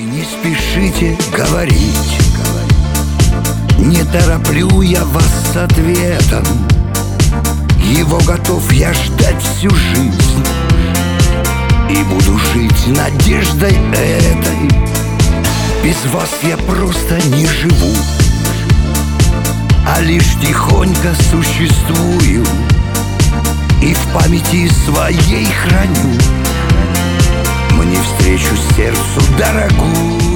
не спешите говорить, не тороплю я вас с ответом. Его готов я ждать всю жизнь, и буду жить надеждой этой. Без вас я просто не живу, а лишь тихонько существую и в памяти своей храню мне встречу сердцу дорогую.